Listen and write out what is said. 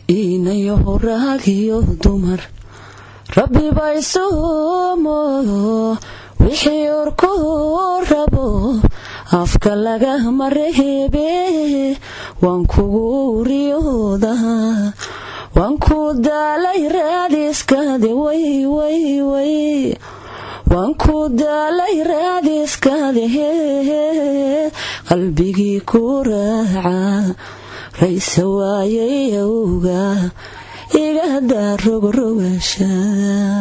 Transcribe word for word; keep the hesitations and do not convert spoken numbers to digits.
inayo ragiyo dumar rabbi baysumo wixii urku rabo afka laga marhebe waan kugu riyooda waan ku dalay raadiskade way way way waan ku dalay raadiskade qalbigi ku raaca raysa waayay awga iga darog rogasha